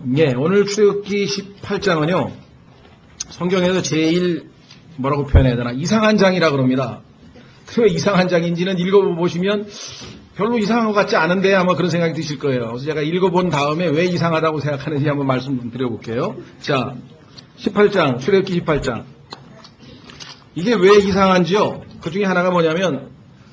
예, 오늘 출애굽기 18장은요, 성경에서 제일 뭐라고 표현해야 되나, 이상한 장이라 그럽니다. 왜 이상한 장인지는 읽어보시면 별로 이상한 것 같지 않은데 아마 그런 생각이 드실 거예요. 그래서 제가 읽어본 다음에 왜 이상하다고 생각하는지 한번 말씀드려볼게요. 자, 18장, 출애굽기 18장. 이게 왜 이상한지요? 그 중에 하나가 뭐냐면,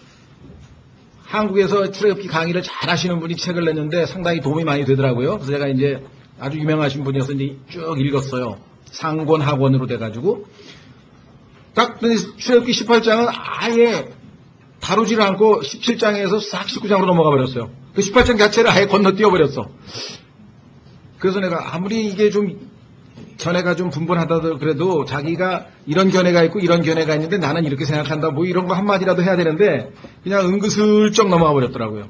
한국에서 출애굽기 강의를 잘 하시는 분이 책을 냈는데 상당히 도움이 많이 되더라고요. 그래서 제가 이제 아주 유명하신 분이어서 이제 쭉 읽었어요. 상권학원으로 돼가지고. 딱 출애굽기 18장은 아예 다루지를 않고 17장에서 싹 19장으로 넘어가 버렸어요. 그 18장 자체를 아예 건너뛰어 버렸어. 그래서 내가 아무리 이게 좀 견해가 좀 분분하다도 그래도 자기가 이런 견해가 있고 이런 견해가 있는데 나는 이렇게 생각한다 뭐 이런 거 한마디라도 해야 되는데 그냥 은근슬쩍 넘어가 버렸더라고요.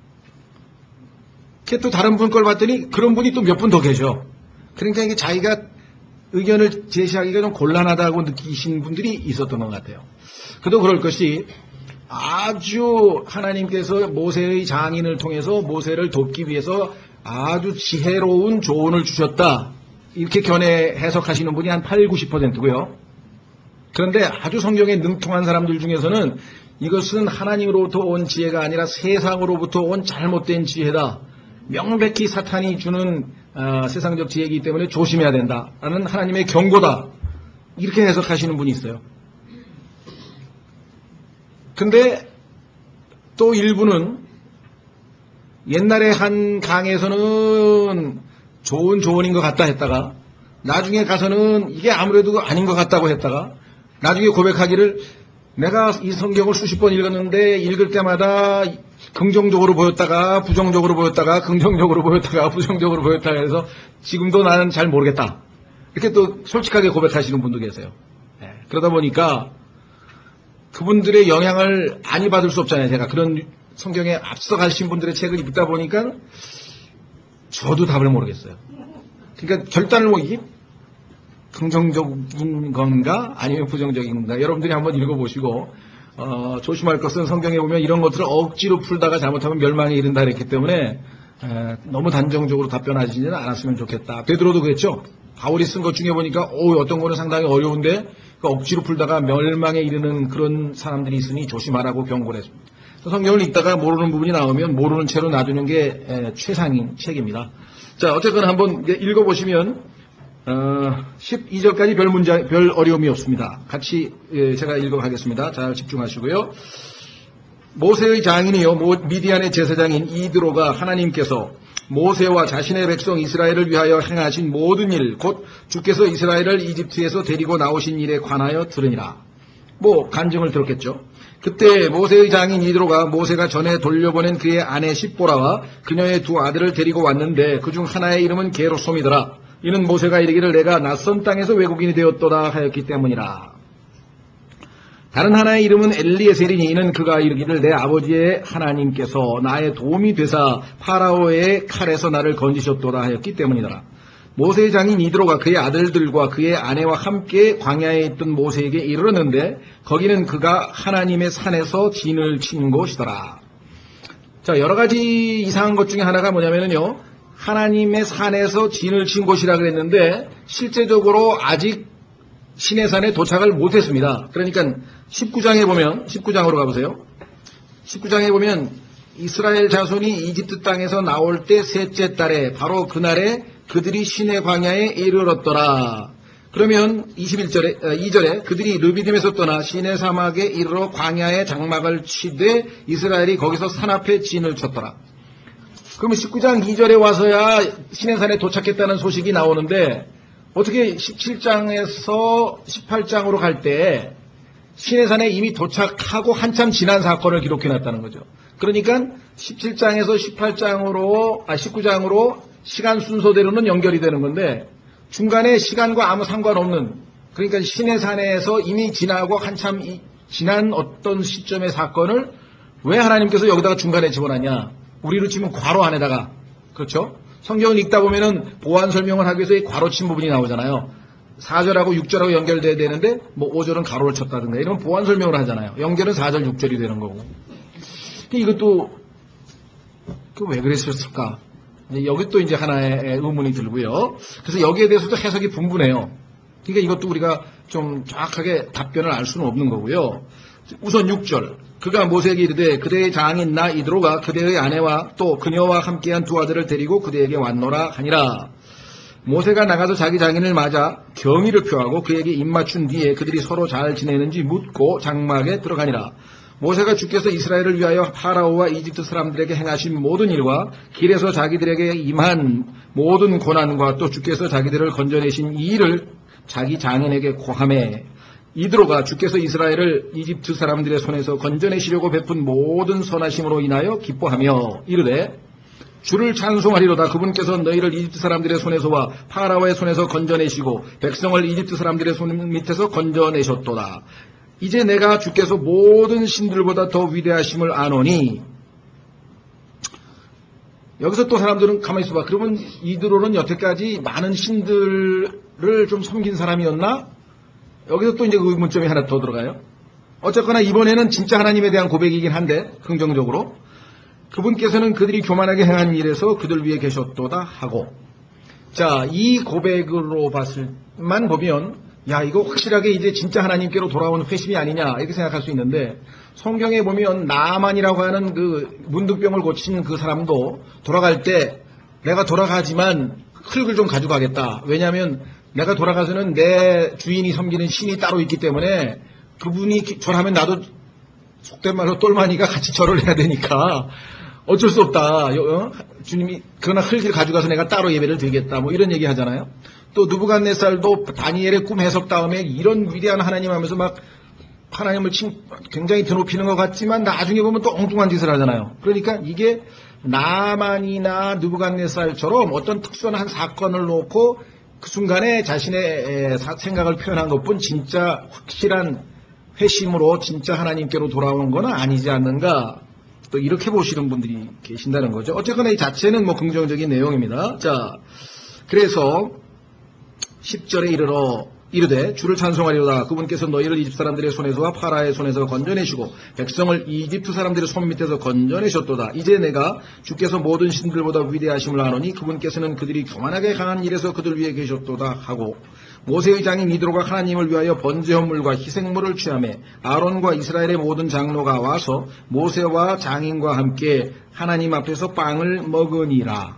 그게 또 다른 분 걸 봤더니 그런 분이 또 몇 분 더 계셔. 그러니까 이게 자기가 의견을 제시하기가 좀 곤란하다고 느끼신 분들이 있었던 것 같아요. 그도 그럴 것이 아주 하나님께서 모세의 장인을 통해서 모세를 돕기 위해서 아주 지혜로운 조언을 주셨다. 이렇게 견해 해석하시는 분이 한 8, 90%고요. 그런데 아주 성경에 능통한 사람들 중에서는 이것은 하나님으로부터 온 지혜가 아니라 세상으로부터 온 잘못된 지혜다. 명백히 사탄이 주는 세상적 지혜이기 때문에 조심해야 된다라는 하나님의 경고다. 이렇게 해석하시는 분이 있어요. 근데 또 일부는 옛날에 한 강에서는 좋은 조언인 것 같다 했다가 나중에 가서는 이게 아무래도 아닌 것 같다고 했다가 나중에 고백하기를 내가 이 성경을 수십 번 읽었는데 읽을 때마다 긍정적으로 보였다가 부정적으로 보였다가 긍정적으로 보였다가 부정적으로 보였다가 해서 지금도 나는 잘 모르겠다. 이렇게 또 솔직하게 고백하시는 분도 계세요. 그러다 보니까 그분들의 영향을 많이 받을 수 없잖아요. 제가 그런 성경에 앞서 가신 분들의 책을 읽다 보니까 저도 답을 모르겠어요. 그러니까 결단을 뭐 이게 긍정적인 건가 아니면 부정적인 건가 여러분들이 한번 읽어보시고 조심할 것은 성경에 보면 이런 것들을 억지로 풀다가 잘못하면 멸망에 이른다 그랬기 때문에 너무 단정적으로 답변하시지는 않았으면 좋겠다. 베드로도 그랬죠. 바울이 쓴 것 중에 보니까 어떤 거는 상당히 어려운데 억지로 풀다가 멸망에 이르는 그런 사람들이 있으니 조심하라고 경고를 했습니다. 성경을 읽다가 모르는 부분이 나오면 모르는 채로 놔두는 게 최상인 책입니다. 자, 어쨌거나 한번 읽어보시면 12절까지 별 어려움이 없습니다. 같이 제가 읽어가겠습니다. 잘 집중하시고요. 모세의 장인이요 미디안의 제사장인 이드로가 하나님께서 모세와 자신의 백성 이스라엘을 위하여 행하신 모든 일 곧 주께서 이스라엘을 이집트에서 데리고 나오신 일에 관하여 들으니라. 뭐 간증을 들었겠죠. 그때 모세의 장인 이드로가 모세가 전에 돌려보낸 그의 아내 십보라와 그녀의 두 아들을 데리고 왔는데 그중 하나의 이름은 게르솜이더라. 이는 모세가 이르기를 내가 낯선 땅에서 외국인이 되었도다 하였기 때문이라. 다른 하나의 이름은 엘리에셀이니 이는 그가 이르기를 내 아버지의 하나님께서 나의 도움이 되사 파라오의 칼에서 나를 건지셨도다 하였기 때문이더라. 모세의 장인 이드로가 그의 아들들과 그의 아내와 함께 광야에 있던 모세에게 이르렀는데 거기는 그가 하나님의 산에서 진을 친 곳이더라. 자, 여러 가지 이상한 것 중에 하나가 뭐냐면요. 하나님의 산에서 진을 친 곳이라 그랬는데 실제적으로 아직 시내산에 도착을 못했습니다. 그러니까 19장에 보면 19장으로 가보세요. 19장에 보면 이스라엘 자손이 이집트 땅에서 나올 때 셋째 달에 바로 그날에 그들이 시내 광야에 이르렀더라. 그러면 2절에 그들이 르비딤에서 떠나 시내 사막에 이르러 광야에 장막을 치되 이스라엘이 거기서 산 앞에 진을 쳤더라. 그러면 19장 2절에 와서야 시내산에 도착했다는 소식이 나오는데 어떻게 17장에서 18장으로 갈 때 시내산에 이미 도착하고 한참 지난 사건을 기록해놨다는 거죠. 그러니까 17장에서 19장으로 시간 순서대로는 연결이 되는 건데 중간에 시간과 아무 상관없는 그러니까 시내산에서 이미 지나고 한참 지난 어떤 시점의 사건을 왜 하나님께서 여기다가 중간에 집어넣냐. 우리로 치면 괄호 안에다가 그렇죠? 성경을 읽다 보면은 보완 설명을 하기 위해서 이 괄호 친 부분이 나오잖아요. 4절하고 6절하고 연결돼야 되는데 뭐 5절은 가로를 쳤다든가 이런 보완 설명을 하잖아요. 연결은 4절 6절이 되는 거고. 이것도 왜 그랬을까? 여기 또 이제 하나의 의문이 들고요. 그래서 여기에 대해서도 해석이 분분해요. 그러니까 이것도 우리가 좀 정확하게 답변을 알 수는 없는 거고요. 우선 6절. 그가 모세에게 이르되 그대의 장인 나 이드로가 그대의 아내와 또 그녀와 함께한 두 아들을 데리고 그대에게 왔노라 하니라. 모세가 나가서 자기 장인을 맞아 경의를 표하고 그에게 입맞춘 뒤에 그들이 서로 잘 지내는지 묻고 장막에 들어가니라. 모세가 주께서 이스라엘을 위하여 파라오와 이집트 사람들에게 행하신 모든 일과 길에서 자기들에게 임한 모든 고난과 또 주께서 자기들을 건져내신 이 일을 자기 장인에게 고하매 이드로가 주께서 이스라엘을 이집트 사람들의 손에서 건져내시려고 베푼 모든 선하심으로 인하여 기뻐하며 이르되 주를 찬송하리로다. 그분께서 너희를 이집트 사람들의 손에서와 파라오의 손에서 건져내시고 백성을 이집트 사람들의 손 밑에서 건져내셨도다. 이제 내가 주께서 모든 신들보다 더 위대하심을 아노니. 여기서 또 사람들은 가만히 있어봐. 그러면 이드로는 여태까지 많은 신들을 좀 섬긴 사람이었나? 여기서 또 이제 의문점이 하나 더 들어가요. 어쨌거나 이번에는 진짜 하나님에 대한 고백이긴 한데 긍정적으로 그분께서는 그들이 교만하게 행한 일에서 그들 위에 계셨도다 하고, 자, 이 고백으로 봤을만 보면 야, 이거 확실하게 이제 진짜 하나님께로 돌아온 회심이 아니냐 이렇게 생각할 수 있는데, 성경에 보면 나만이라고 하는 그 문득병을 고친 그 사람도 돌아갈 때 내가 돌아가지만 흙을 좀 가져가겠다. 왜냐하면 내가 돌아가서는 내 주인이 섬기는 신이 따로 있기 때문에 그분이 절하면 나도 속된 말로 똘마니가 같이 절을 해야 되니까 어쩔 수 없다. 주님이 그러나 흙을 가져가서 내가 따로 예배를 드리겠다. 뭐 이런 얘기 하잖아요. 또 느부갓네살도 다니엘의 꿈 해석 다음에 이런 위대한 하나님 하면서 막 하나님을 굉장히 드높이는 것 같지만 나중에 보면 또 엉뚱한 짓을 하잖아요. 그러니까 이게 나만이나 느부갓네살처럼 어떤 특수한 한 사건을 놓고 그 순간에 자신의 생각을 표현한 것뿐 진짜 확실한 회심으로 진짜 하나님께로 돌아오는 건 아니지 않는가, 또 이렇게 보시는 분들이 계신다는 거죠. 어쨌거나 이 자체는 뭐 긍정적인 내용입니다. 자, 그래서 10절에 이르되 주를 찬송하리로다. 그분께서 너희를 이집트 사람들의 손에서와 파라의 손에서 건져내시고 백성을 이집트 사람들의 손 밑에서 건져내셨도다. 이제 내가 주께서 모든 신들보다 위대하심을 아노니 그분께서는 그들이 교만하게 강한 일에서 그들 위에 계셨도다 하고, 모세의 장인 이드로가 하나님을 위하여 번제헌물과 희생물을 취하매 아론과 이스라엘의 모든 장로가 와서 모세와 장인과 함께 하나님 앞에서 빵을 먹으니라.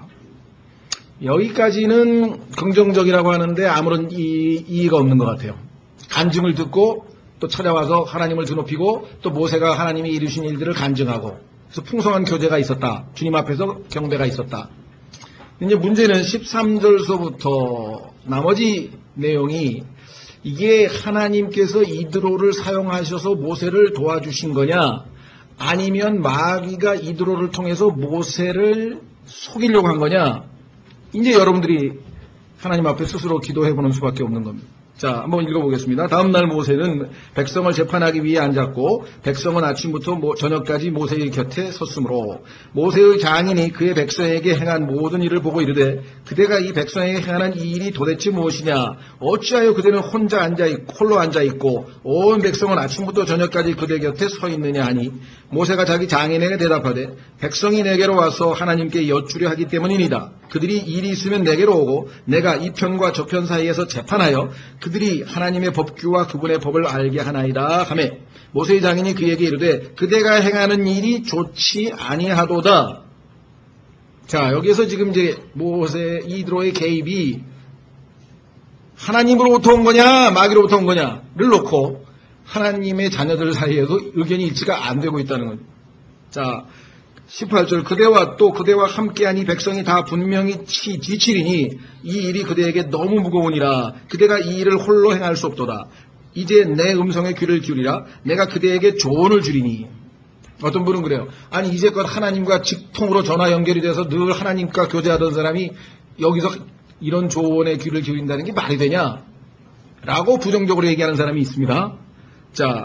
여기까지는 긍정적이라고 하는데 아무런 이의가 없는 것 같아요. 간증을 듣고 또 찾아와서 하나님을 드높이고 또 모세가 하나님이 이루신 일들을 간증하고, 그래서 풍성한 교제가 있었다. 주님 앞에서 경배가 있었다. 이제 문제는 13절서부터 나머지 내용이 이게 하나님께서 이드로를 사용하셔서 모세를 도와주신 거냐, 아니면 마귀가 이드로를 통해서 모세를 속이려고 한 거냐, 이제 여러분들이 하나님 앞에 스스로 기도해보는 수밖에 없는 겁니다. 자, 한번 읽어보겠습니다. 다음날 모세는 백성을 재판하기 위해 앉았고 백성은 아침부터 저녁까지 모세의 곁에 섰으므로 모세의 장인이 그의 백성에게 행한 모든 일을 보고 이르되 그대가 이 백성에게 행한 이 일이 도대체 무엇이냐, 어찌하여 그대는 홀로 앉아있고 온 백성은 아침부터 저녁까지 그대 곁에 서 있느냐 하니, 모세가 자기 장인에게 대답하되 백성이 내게로 와서 하나님께 여쭈려 하기 때문이니이다. 그들이 일이 있으면 내게로 오고 내가 이 편과 저 편 사이에서 재판하여 그들이 하나님의 법규와 그분의 법을 알게 하나이다 하매, 모세의 장인이 그에게 이르되 그대가 행하는 일이 좋지 아니하도다. 자, 여기서 지금 이제 모세 이드로의 개입이 하나님으로부터 온 거냐 마귀로부터 온 거냐를 놓고 하나님의 자녀들 사이에도 의견이 일치가 안 되고 있다는 거죠. 자, 18절 그대와 함께한 이 백성이 다 분명히 지치리니 이 일이 그대에게 너무 무거우니라. 그대가 이 일을 홀로 행할 수 없도다. 이제 내 음성에 귀를 기울이라. 내가 그대에게 조언을 주리니. 어떤 분은 그래요. 아니 이제껏 하나님과 직통으로 전화 연결이 돼서 늘 하나님과 교제하던 사람이 여기서 이런 조언에 귀를 기울인다는 게 말이 되냐? 라고 부정적으로 얘기하는 사람이 있습니다. 자,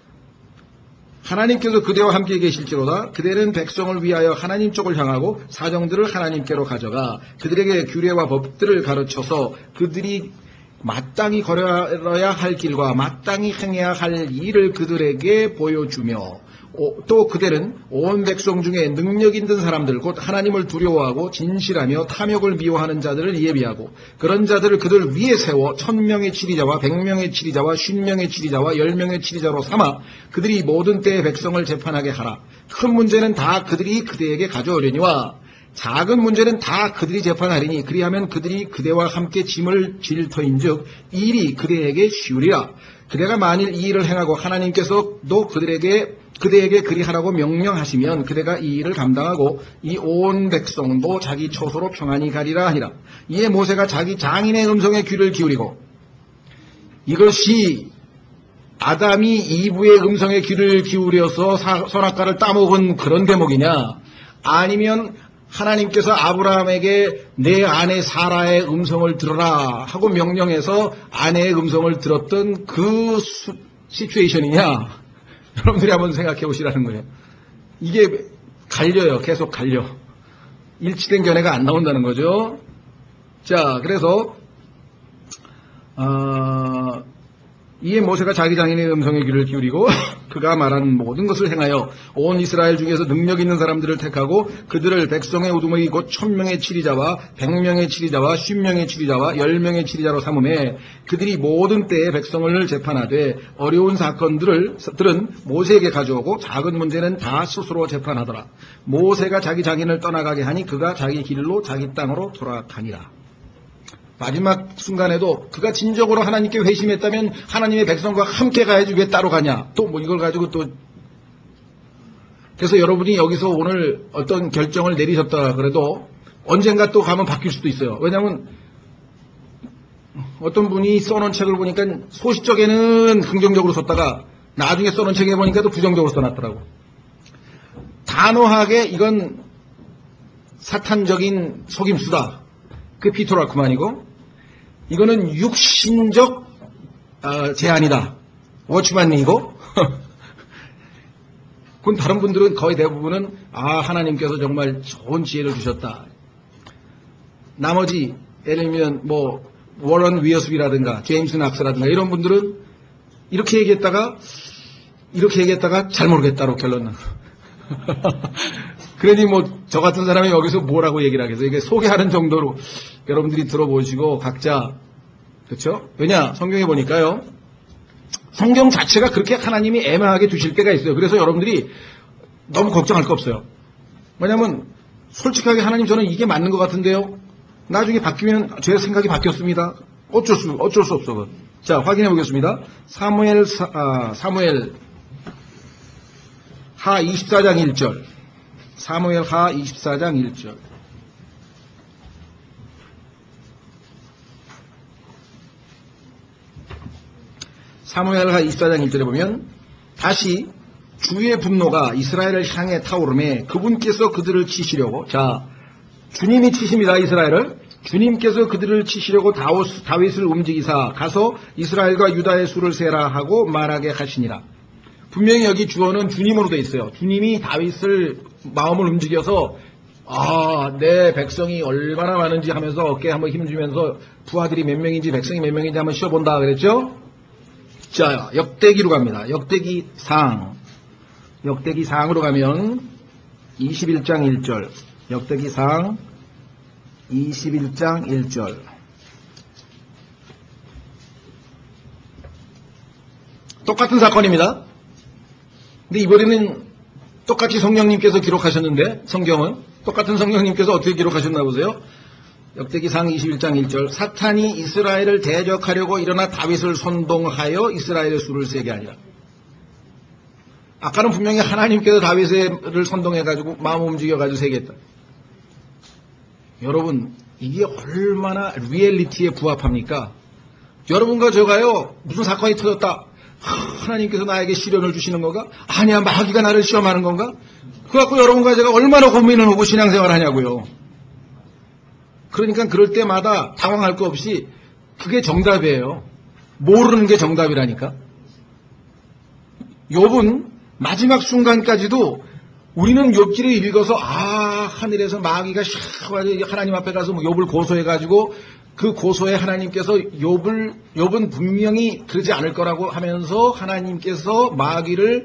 하나님께서 그대와 함께 계실지로다. 그대는 백성을 위하여 하나님 쪽을 향하고 사정들을 하나님께로 가져가 그들에게 규례와 법들을 가르쳐서 그들이 마땅히 걸어야 할 길과 마땅히 행해야 할 일을 그들에게 보여주며 또 그대는 온 백성 중에 능력 있는 사람들 곧 하나님을 두려워하고 진실하며 탐욕을 미워하는 자들을 예비하고 그런 자들을 그들 위에 세워 1000명의 치리자와 100명의 치리자와 50명의 치리자와 10명의 치리자로 삼아 그들이 모든 때의 백성을 재판하게 하라. 큰 문제는 다 그들이 그대에게 가져오려니와 작은 문제는 다 그들이 재판하리니 그리하면 그들이 그대와 함께 짐을 질 터인즉 일이 그대에게 쉬우리라. 그대가 만일 이 일을 행하고 하나님께서도 그대에게 그리하라고 명령하시면 그대가 이 일을 감당하고 이 온 백성도 자기 처소로 평안히 가리라 하니라. 이에 모세가 자기 장인의 음성에 귀를 기울이고 이것이 아담이 이브의 음성에 귀를 기울여서 선악과를 따먹은 그런 대목이냐 아니면 하나님께서 아브라함에게 내 아내 사라의 음성을 들어라 하고 명령해서 아내의 음성을 들었던 그 시츄에이션이냐 여러분들이 한번 생각해 보시라는 거예요. 이게 갈려요. 계속 갈려. 일치된 견해가 안 나온다는 거죠. 자, 그래서 이에 모세가 자기 장인의 음성에 귀를 기울이고 그가 말한 모든 것을 행하여 온 이스라엘 중에서 능력 있는 사람들을 택하고 그들을 백성의 우두머리 곧 1000명의 치리자와 100명의 치리자와 50명의 치리자와 10명의 치리자로 삼음에 그들이 모든 때에 백성을 재판하되 어려운 사건들은 모세에게 가져오고 작은 문제는 다 스스로 재판하더라. 모세가 자기 장인을 떠나가게 하니 그가 자기 길로 자기 땅으로 돌아가니라. 마지막 순간에도 그가 진정으로 하나님께 회심했다면 하나님의 백성과 함께 가야지 왜 따로 가냐. 또 뭐 이걸 가지고 또 그래서 여러분이 여기서 오늘 어떤 결정을 내리셨다 그래도 언젠가 또 가면 바뀔 수도 있어요. 왜냐하면 어떤 분이 써놓은 책을 보니까 소시적에는 긍정적으로 썼다가 나중에 써놓은 책에 보니까 또 부정적으로 써놨더라고. 단호하게 이건 사탄적인 속임수다. 그게 피터 라크만이고 이거는 육신적 제안이다. 워치만이고 그건 다른 분들은 거의 대부분은 하나님께서 정말 좋은 지혜를 주셨다. 나머지 예를 들면 뭐 워런 위어스비라든가 제임스 낙스라든가 이런 분들은 이렇게 얘기했다가 잘 모르겠다로 결론 나고 그러니 뭐 저 같은 사람이 여기서 뭐라고 얘기를 하겠어요. 이게 소개하는 정도로 여러분들이 들어보시고 각자 그렇죠? 왜냐 성경에 보니까요. 성경 자체가 그렇게 하나님이 애매하게 두실 때가 있어요. 그래서 여러분들이 너무 걱정할 거 없어요. 왜냐하면 솔직하게 하나님 저는 이게 맞는 것 같은데요. 나중에 바뀌면 제 생각이 바뀌었습니다. 어쩔 수 없어. 자 확인해 보겠습니다. 사무엘 하 24장 1절. 사무엘 하 24장 1절. 사무엘 하 24장 1절에 보면 다시 주의 분노가 이스라엘을 향해 타오르매 그분께서 그들을 치시려고 자 주님이 치십니다. 이스라엘을. 주님께서 그들을 치시려고 다윗을 움직이사 가서 이스라엘과 유다의 수를 세라 하고 말하게 하시니라. 분명히 여기 주어는 주님으로 되어 있어요. 주님이 다윗을 마음을 움직여서 내 백성이 얼마나 많은지 하면서 어깨에 한번 힘주면서 부하들이 몇 명인지 백성이 몇 명인지 한번 쉬어본다 그랬죠. 자 역대기로 갑니다. 역대기상으로 가면 21장 1절 역대기상 21장 1절 똑같은 사건입니다. 근데 이번에는 똑같이 성령님께서 기록하셨는데 성경은 똑같은 성령님께서 어떻게 기록하셨나 보세요. 역대기상 21장 1절 사탄이 이스라엘을 대적하려고 일어나 다윗을 선동하여 이스라엘의 수를 세게 하니라. 아까는 분명히 하나님께서 다윗을 선동해가지고 마음 움직여가지고 세게 했다. 여러분 이게 얼마나 리얼리티에 부합합니까? 여러분과 저가요 무슨 사건이 터졌다. 하나님께서 나에게 시련을 주시는 건가? 아니야 마귀가 나를 시험하는 건가? 그래갖고 여러분과 제가 얼마나 고민을 하고 신앙생활을 하냐고요. 그러니까 그럴 때마다 당황할 거 없이 그게 정답이에요. 모르는 게 정답이라니까. 욥은 마지막 순간까지도 우리는 욥기를 읽어서 하늘에서 마귀가 샥 하나님 앞에 가서 욥을 고소해가지고 그 고소에 하나님께서 욥은 분명히 그러지 않을 거라고 하면서 하나님께서 마귀를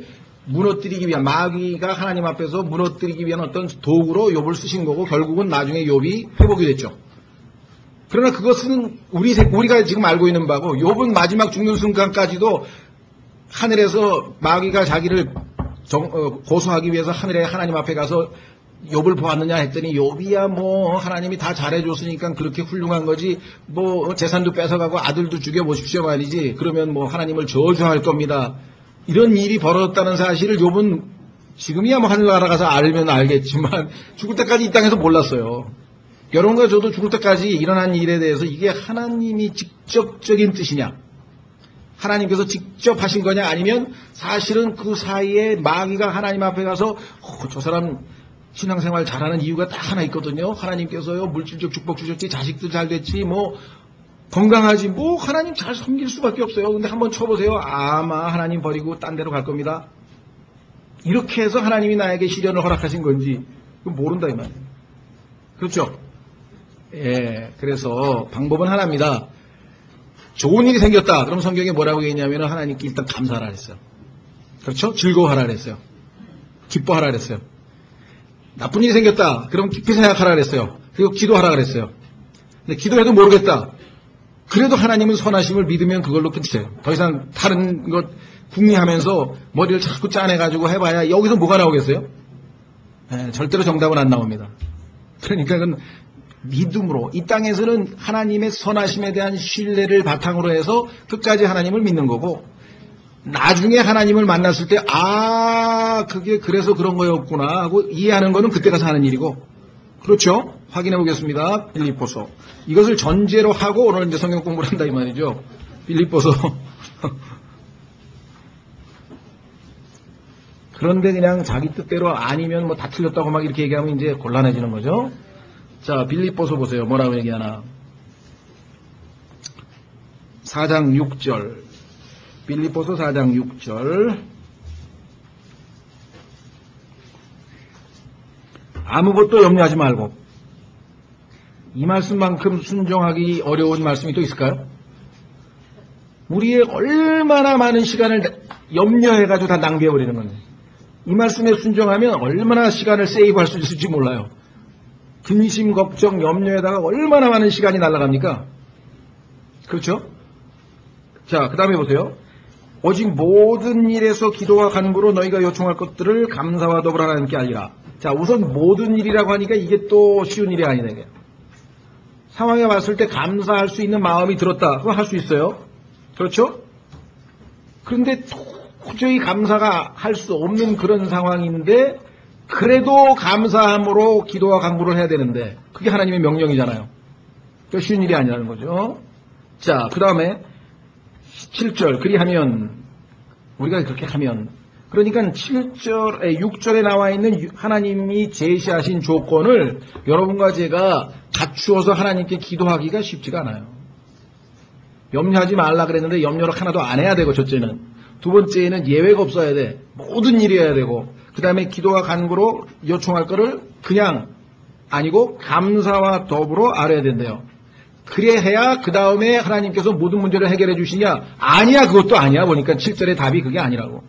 무너뜨리기 위한, 마귀가 하나님 앞에서 무너뜨리기 위한 어떤 도구로 욥을 쓰신 거고, 결국은 나중에 욥이 회복이 됐죠. 그러나 그것은 우리가 지금 알고 있는 바고, 욥은 마지막 죽는 순간까지도 하늘에서 마귀가 자기를 고소하기 위해서 하늘에 하나님 앞에 가서 욥을 보았느냐 했더니, 욥이야 뭐 하나님이 다 잘해줬으니까 그렇게 훌륭한 거지, 뭐 재산도 뺏어가고 아들도 죽여보십시오 말이지, 그러면 뭐 하나님을 저주할 겁니다. 이런 일이 벌어졌다는 사실을 욥은 지금이야 뭐 하늘나라 가서 알면 알겠지만 죽을 때까지 이 땅에서 몰랐어요. 여러분과 저도 죽을 때까지 일어난 일에 대해서 이게 하나님이 직접적인 뜻이냐, 하나님께서 직접 하신 거냐, 아니면 사실은 그 사이에 마귀가 하나님 앞에 가서 저 사람 신앙생활 잘하는 이유가 딱 하나 있거든요. 하나님께서요 물질적 축복 주셨지, 자식도 잘 됐지, 뭐 건강하지, 뭐 하나님 잘 섬길 수밖에 없어요. 근데 한번 쳐보세요. 아마 하나님 버리고 딴 데로 갈 겁니다. 이렇게 해서 하나님이 나에게 시련을 허락하신 건지 모른다 이 말이에요. 그렇죠? 예, 그래서 방법은 하나입니다. 좋은 일이 생겼다. 그럼 성경에 뭐라고 얘기했냐면 하나님께 일단 감사하라 그랬어요. 그렇죠? 즐거워하라 그랬어요. 기뻐하라 그랬어요. 나쁜 일이 생겼다. 그럼 깊이 생각하라 그랬어요. 그리고 기도하라 그랬어요. 근데 기도해도 모르겠다. 그래도 하나님은 선하심을 믿으면 그걸로 끝이에요. 더 이상 다른 것 궁리하면서 머리를 자꾸 짜내가지고 해봐야 여기서 뭐가 나오겠어요? 절대로 정답은 안 나옵니다. 그러니까 그건 믿음으로, 이 땅에서는 하나님의 선하심에 대한 신뢰를 바탕으로 해서 끝까지 하나님을 믿는 거고, 나중에 하나님을 만났을 때 그게 그래서 그런 거였구나 하고 이해하는 거는 그때 가서 하는 일이고. 그렇죠? 확인해 보겠습니다. 빌립보서. 이것을 전제로 하고 오늘 이제 성경 공부를 한다 이 말이죠. 빌립보서. 그런데 그냥 자기 뜻대로 아니면 뭐 다 틀렸다고 막 이렇게 얘기하면 이제 곤란해지는 거죠. 자, 빌립보서 보세요. 뭐라고 얘기하나. 4장 6절. 빌립보서 4장 6절. 아무것도 염려하지 말고. 이 말씀만큼 순종하기 어려운 말씀이 또 있을까요? 우리의 얼마나 많은 시간을 염려해가지고 다 낭비해버리는 건데, 이 말씀에 순종하면 얼마나 시간을 세이브할 수 있을지 몰라요. 근심, 걱정, 염려에다가 얼마나 많은 시간이 날아갑니까? 그렇죠? 자, 그 다음에 보세요. 오직 모든 일에서 기도와 간구로 너희가 요청할 것들을 감사와 더불어 하나님께 알리라. 자, 우선 모든 일이라고 하니까 이게 또 쉬운 일이 아니네. 이게. 상황에 왔을 때 감사할 수 있는 마음이 들었다. 그거 할 수 있어요. 그렇죠? 그런데 도저히 감사가 할 수 없는 그런 상황인데, 그래도 감사함으로 기도와 간구를 해야 되는데, 그게 하나님의 명령이잖아요. 그 쉬운 일이 아니라는 거죠. 자, 그 다음에 7절. 그리하면, 우리가 그렇게 하면, 그러니까 6절에 나와 있는 하나님이 제시하신 조건을 여러분과 제가 갖추어서 하나님께 기도하기가 쉽지가 않아요. 염려하지 말라 그랬는데 염려를 하나도 안 해야 되고, 첫째는. 두 번째는 예외가 없어야 돼. 모든 일이 해야 되고, 그 다음에 기도와 간구로 요청할 거를 그냥 아니고 감사와 더불어 알아야 된대요. 그래야 그 다음에 하나님께서 모든 문제를 해결해 주시냐? 아니야, 그것도 아니야. 보니까 7절의 답이 그게 아니라고.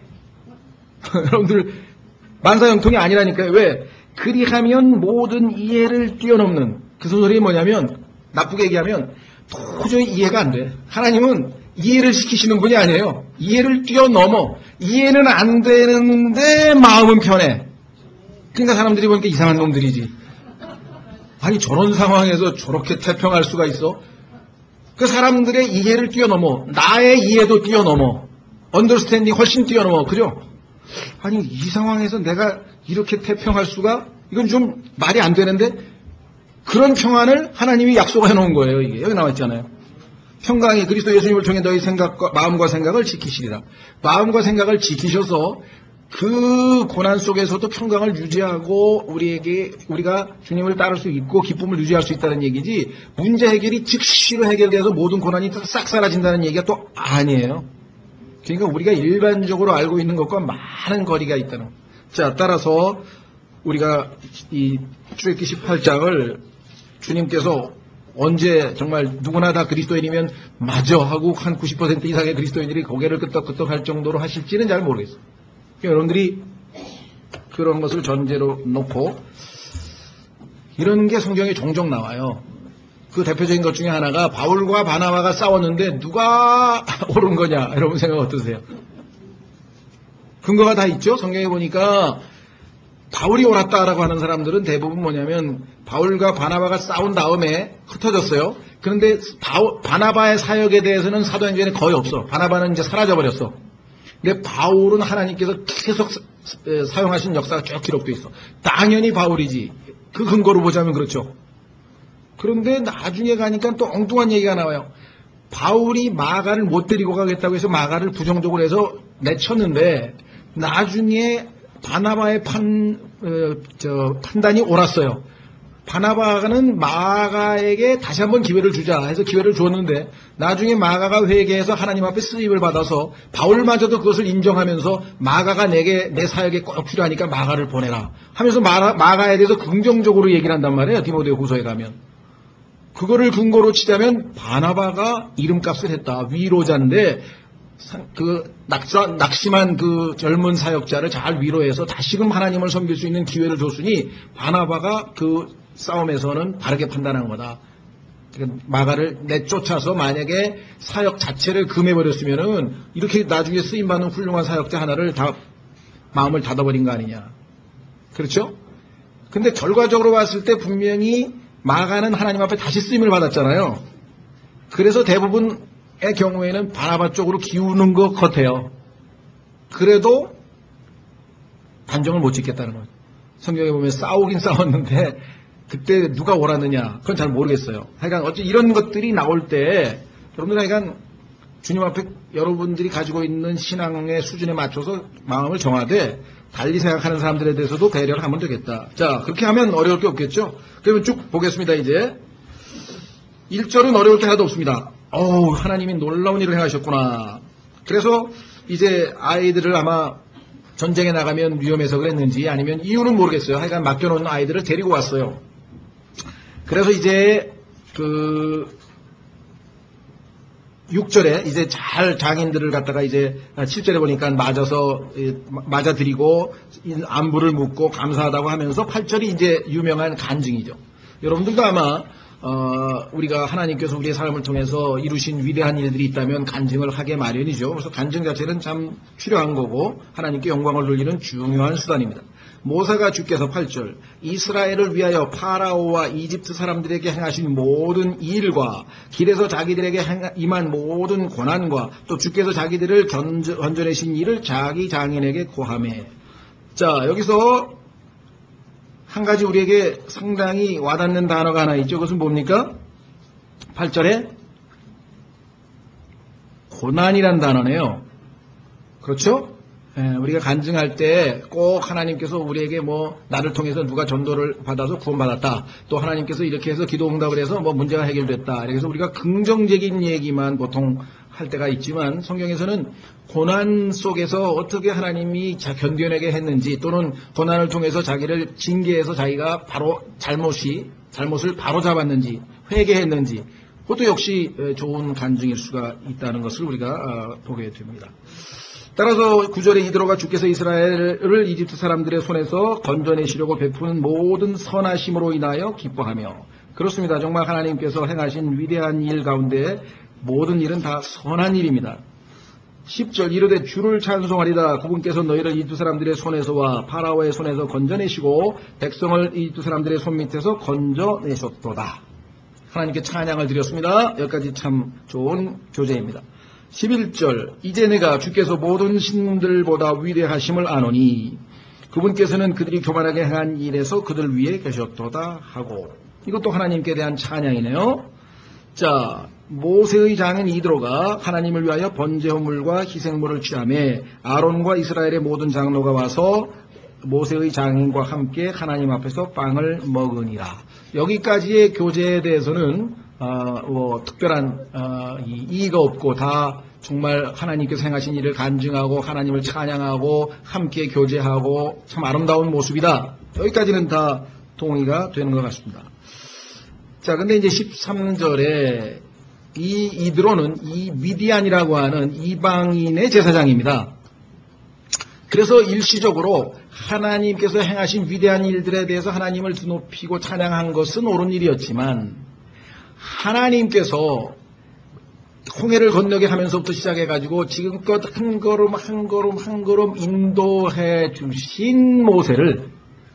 여러분들 만사형통이 아니라니까요. 왜? 그리하면 모든 이해를 뛰어넘는, 그 소설이 뭐냐면, 나쁘게 얘기하면 도저히 이해가 안 돼. 하나님은 이해를 시키시는 분이 아니에요. 이해를 뛰어넘어. 이해는 안 되는데 마음은 편해. 그러니까 사람들이 보니까 이상한 놈들이지. 아니, 저런 상황에서 저렇게 태평할 수가 있어? 그 사람들의 이해를 뛰어넘어. 나의 이해도 뛰어넘어. 언더스탠딩 훨씬 뛰어넘어. 그죠? 아니, 이 상황에서 내가 이렇게 태평할 수가? 이건 좀 말이 안 되는데, 그런 평안을 하나님이 약속해 놓은 거예요. 이게 여기 나와 있잖아요. 평강이 그리스도 예수님을 통해 너희 생각과 마음과 생각을 지키시리라. 마음과 생각을 지키셔서 그 고난 속에서도 평강을 유지하고 우리가 주님을 따를 수 있고 기쁨을 유지할 수 있다는 얘기지, 문제 해결이 즉시로 해결돼서 모든 고난이 싹 사라진다는 얘기가 또 아니에요. 그러니까 우리가 일반적으로 알고 있는 것과 많은 거리가 있다는 거예요. 자, 따라서 우리가 이 출애굽기 18장을 주님께서 언제 정말 누구나 다 그리스도인이면 맞아 하고 한 90% 이상의 그리스도인들이 고개를 끄덕끄덕 할 정도로 하실지는 잘 모르겠어요. 여러분들이 그런 것을 전제로 놓고 이런 게 성경에 종종 나와요. 그 대표적인 것 중에 하나가 바울과 바나바가 싸웠는데 누가 옳은 거냐, 여러분 생각 어떠세요? 근거가 다 있죠. 성경에 보니까 바울이 옳았다라고 하는 사람들은 대부분 뭐냐면 바울과 바나바가 싸운 다음에 흩어졌어요. 그런데 바나바의 사역에 대해서는 사도행전에 거의 없어. 바나바는 이제 사라져버렸어. 근데 바울은 하나님께서 계속 사용하신 역사가 쭉 기록돼 있어. 당연히 바울이지. 그 근거로 보자면 그렇죠. 그런데 나중에 가니까 또 엉뚱한 얘기가 나와요. 바울이 마가를 못 데리고 가겠다고 해서 마가를 부정적으로 해서 내쳤는데 나중에 바나바의 판단이 옳았어요. 바나바는 마가에게 다시 한번 기회를 주자 해서 기회를 주었는데 나중에 마가가 회개해서 하나님 앞에 쓰임을 받아서 바울마저도 그것을 인정하면서 마가가 내 사역에 꼭 필요하니까 마가를 보내라 하면서 마가에 대해서 긍정적으로 얘기를 한단 말이에요. 디모데 후서에 가면. 그거를 근거로 치자면 바나바가 이름값을 했다. 위로자인데 그 낙심한 그 젊은 사역자를 잘 위로해서 다시금 하나님을 섬길 수 있는 기회를 줬으니 바나바가 그 싸움에서는 바르게 판단한 거다. 마가를 내쫓아서 만약에 사역 자체를 금해버렸으면은 이렇게 나중에 쓰임받는 훌륭한 사역자 하나를 다 마음을 닫아버린 거 아니냐. 그렇죠? 근데 결과적으로 봤을 때 분명히 마가는 하나님 앞에 다시 쓰임을 받았잖아요. 그래서 대부분의 경우에는 바나바 쪽으로 기우는 것 같아요. 그래도 단정을 못 짓겠다는 거예요. 성경에 보면 싸우긴 싸웠는데 그때 누가 옳았느냐 그건 잘 모르겠어요. 하여간 어째 이런 것들이 나올 때 여러분들 하여간 주님 앞에 여러분들이 가지고 있는 신앙의 수준에 맞춰서 마음을 정하되 달리 생각하는 사람들에 대해서도 배려를 하면 되겠다. 자, 그렇게 하면 어려울 게 없겠죠? 그러면 쭉 보겠습니다. 이제 1절은 어려울 게 하나도 없습니다. 하나님이 놀라운 일을 행하셨구나. 그래서 이제 아이들을 아마 전쟁에 나가면 위험해서 그랬는지 아니면 이유는 모르겠어요. 하여간 맡겨놓은 아이들을 데리고 왔어요. 그래서 이제 6절에 이제 잘 장인들을 갖다가 이제 7절에 보니까 맞아드리고 안부를 묻고 감사하다고 하면서 8절이 이제 유명한 간증이죠. 여러분들도 아마 우리가 하나님께서 우리의 삶을 통해서 이루신 위대한 일들이 있다면 간증을 하게 마련이죠. 그래서 간증 자체는 참 필요한 거고 하나님께 영광을 돌리는 중요한 수단입니다. 모세가 주께서 8절 이스라엘을 위하여 파라오와 이집트 사람들에게 행하신 모든 일과 길에서 자기들에게 임한 모든 고난과 또 주께서 자기들을 건져내신 일을 자기 장인에게 고하매. 자, 여기서 한 가지 우리에게 상당히 와닿는 단어가 하나 있죠. 그것은 뭡니까? 8절에 고난이란 단어네요. 그렇죠? 우리가 간증할 때 꼭 하나님께서 우리에게 나를 통해서 누가 전도를 받아서 구원받았다. 또 하나님께서 이렇게 해서 기도 응답을 해서 문제가 해결됐다. 그래서 우리가 긍정적인 얘기만 보통 할 때가 있지만 성경에서는 고난 속에서 어떻게 하나님이 견뎌내게 했는지 또는 고난을 통해서 자기를 징계해서 자기가 바로 잘못을 바로 잡았는지 회개했는지 그것도 역시 좋은 간증일 수가 있다는 것을 우리가 보게 됩니다. 따라서 9절에 이드로가 주께서 이스라엘을 이집트 사람들의 손에서 건져내시려고 베푸는 모든 선하심으로 인하여 기뻐하며. 그렇습니다. 정말 하나님께서 행하신 위대한 일 가운데 모든 일은 다 선한 일입니다. 10절 이르되 주를 찬송하리다. 그분께서 너희를 이집트 사람들의 손에서와 파라오의 손에서 건져내시고 백성을 이집트 사람들의 손 밑에서 건져내셨도다. 하나님께 찬양을 드렸습니다. 여기까지 참 좋은 교재입니다. 11절 이제 내가 주께서 모든 신들보다 위대하심을 아노니 그분께서는 그들이 교만하게 행한 일에서 그들 위에 계셨도다 하고. 이것도 하나님께 대한 찬양이네요. 자, 모세의 장인 이드로가 하나님을 위하여 번제물과 희생물을 취하매 아론과 이스라엘의 모든 장로가 와서 모세의 장인과 함께 하나님 앞에서 빵을 먹으니라. 여기까지의 교제에 대해서는 특별한 이의가 없고 다 정말 하나님께서 행하신 일을 간증하고 하나님을 찬양하고 함께 교제하고 참 아름다운 모습이다. 여기까지는 다 동의가 되는 것 같습니다. 자, 근데 이제 13절에 이 이드로는 이 미디안이라고 하는 이방인의 제사장입니다. 그래서 일시적으로 하나님께서 행하신 위대한 일들에 대해서 하나님을 드높이고 찬양한 것은 옳은 일이었지만 하나님께서 홍해를 건너게 하면서부터 시작해가지고 지금껏 한 걸음 한 걸음 한 걸음 인도해 주신 모세를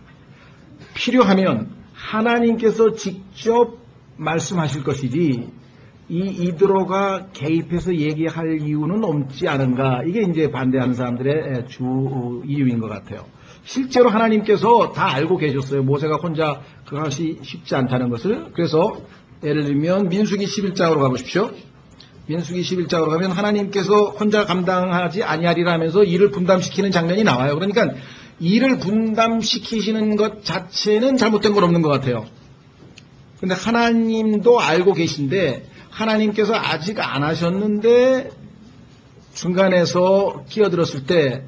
필요하면 하나님께서 직접 말씀하실 것이지 이드로가 개입해서 얘기할 이유는 없지 않은가. 이게 이제 반대하는 사람들의 주 이유인 것 같아요. 실제로 하나님께서 다 알고 계셨어요. 모세가 혼자 그것이 쉽지 않다는 것을. 그래서 예를 들면 민수기 11장으로 가보십시오. 민수기 11장으로 가면 하나님께서 혼자 감당하지 아니하리라 하면서 일을 분담시키는 장면이 나와요. 그러니까 일을 분담시키시는 것 자체는 잘못된 건 없는 것 같아요. 근데 하나님도 알고 계신데 하나님께서 아직 안 하셨는데 중간에서 끼어들었을 때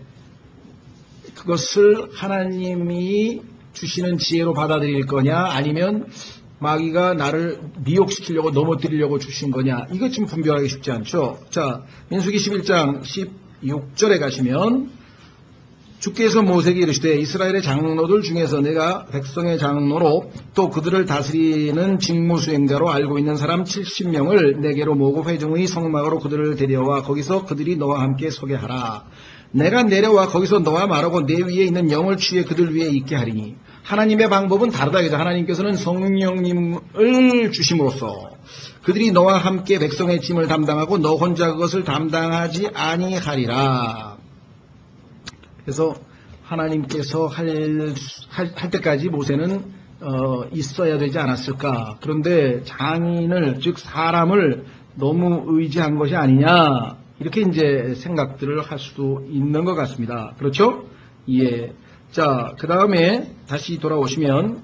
그것을 하나님이 주시는 지혜로 받아들일 거냐 아니면 마귀가 나를 미혹시키려고 넘어뜨리려고 주신 거냐, 이거 좀 분별하기 쉽지 않죠. 자, 민수기 11장 16절에 가시면 주께서 모세에게 이르시되 이스라엘의 장로들 중에서 내가 백성의 장로로 또 그들을 다스리는 직무수행자로 알고 있는 사람 70명을 내게로 모으고 회중의 성막으로 그들을 데려와 거기서 그들이 너와 함께 서게 하라. 내가 내려와 거기서 너와 말하고 내 위에 있는 영을 취해 그들 위에 있게 하리니. 하나님의 방법은 다르다. 하나님께서는 성령님을 주심으로써 그들이 너와 함께 백성의 짐을 담당하고 너 혼자 그것을 담당하지 아니하리라. 그래서 하나님께서 할 때까지 모세는 있어야 되지 않았을까. 그런데 장인을, 즉 사람을 너무 의지한 것이 아니냐, 이렇게 이제 생각들을 할 수도 있는 것 같습니다. 그렇죠? 예. 자, 그 다음에 다시 돌아오시면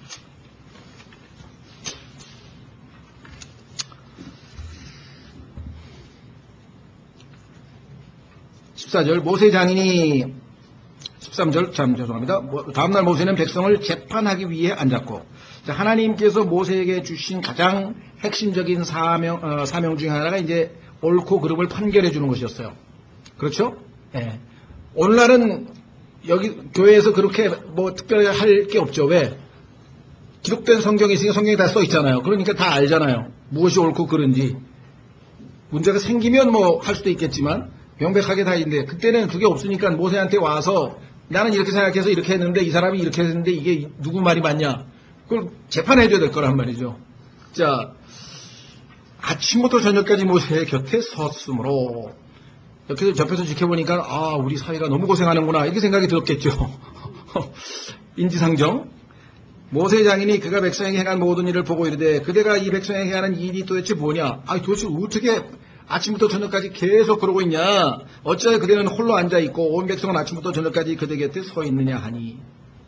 14절 모세 장인이 13절 죄송합니다. 다음날 모세는 백성을 재판하기 위해 앉았고, 하나님께서 모세에게 주신 가장 핵심적인 사명 중에 하나가 이제 옳고 그름을 판결해 주는 것이었어요. 그렇죠? 예. 오늘날은 여기 교회에서 그렇게 뭐 특별히 할 게 없죠. 왜? 기록된 성경이 있으니까 성경에 다 써 있잖아요. 그러니까 다 알잖아요. 무엇이 옳고 그른지. 문제가 생기면 뭐 할 수도 있겠지만 명백하게 다 있는데, 그때는 그게 없으니까 모세한테 와서 나는 이렇게 생각해서 이렇게 했는데 이 사람이 이렇게 했는데 이게 누구 말이 맞냐, 그걸 재판해줘야 될 거란 말이죠. 자, 아침부터 저녁까지 모세의 곁에 섰으므로 옆에서 지켜보니까 아, 우리 사회가 너무 고생하는구나, 이렇게 생각이 들었겠죠. 인지상정. 모세 장인이 그가 백성에게 행한 모든 일을 보고 이르되 그대가 이 백성에게 행하는 일이 도대체 뭐냐, 도대체 어떻게 아침부터 저녁까지 계속 그러고 있냐, 어찌하여 그대는 홀로 앉아있고 온 백성은 아침부터 저녁까지 그대 곁에 서 있느냐 하니.